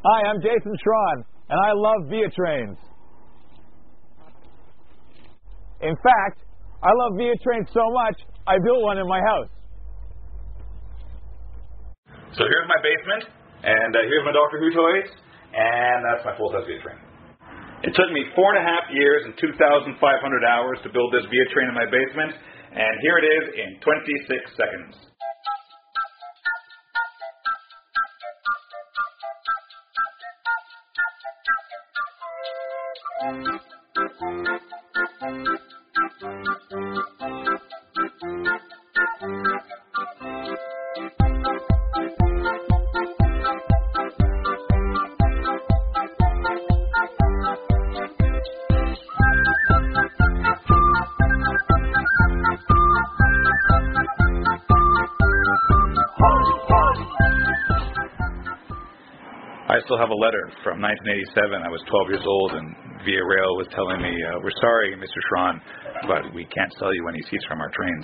Hi, I'm Jason Schron, and I love Via Trains. In fact, I love Via Trains so much, I built one in my house. So here's my basement, and here's my Doctor Who toys, and that's my full-size Via Train. It took me 4.5 years and 2,500 hours to build this Via Train in my basement, and here it is in 26 seconds. I still have a letter from 1987. I was 12 years old, and Via Rail was telling me, we're sorry, Mr. Schron, but we can't sell you any seats from our trains.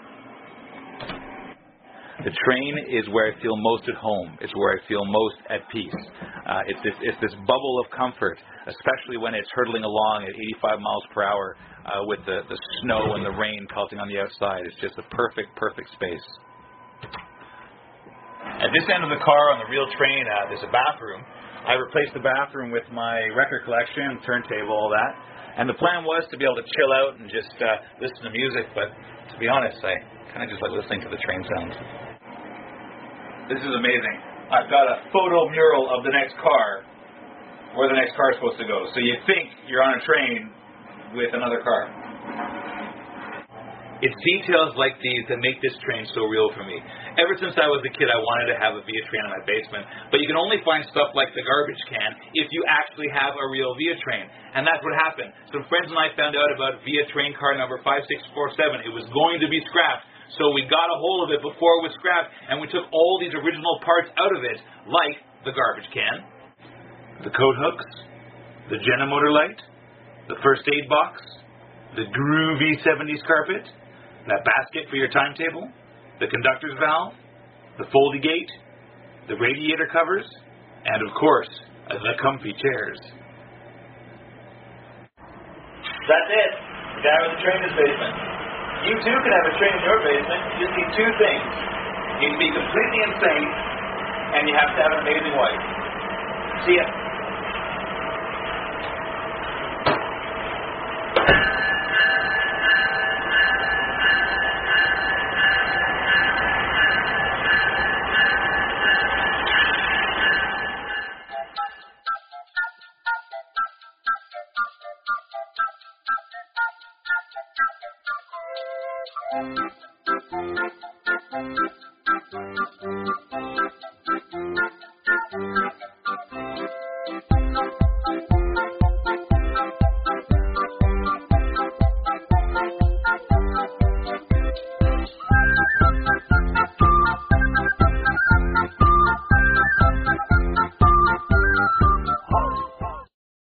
The train is where I feel most at home. It's where I feel most at peace. It's this bubble of comfort, especially when it's hurtling along at 85 miles per hour with the snow and the rain pelting on the outside. It's just a perfect space. At this end of the car on the real train, there's a bathroom. I replaced the bathroom with my record collection, turntable, all that. And the plan was to be able to chill out and just listen to music, but to be honest, I kind of just like listening to the train sounds. This is amazing. I've got a photo mural of the next car, where the next car is supposed to go. So you think you're on a train with another car. It's details like these that make this train so real for me. Ever since I was a kid, I wanted to have a Via Train in my basement, but you can only find stuff like the garbage can if you actually have a real Via Train. And that's what happened. Some friends and I found out about Via Train car number 5647. It was going to be scrapped, so we got a hold of it before it was scrapped, and we took all these original parts out of it, like the garbage can, the coat hooks, the Jenna motor light, the first aid box, the groovy 70s carpet, that basket for your timetable, the conductor's valve, the foldy gate, the radiator covers, and of course, the comfy chairs. That's it. The guy with the train in his basement. You too can have a train in your basement. You just need two things. You need to be completely insane, and you have to have an amazing wife. See ya.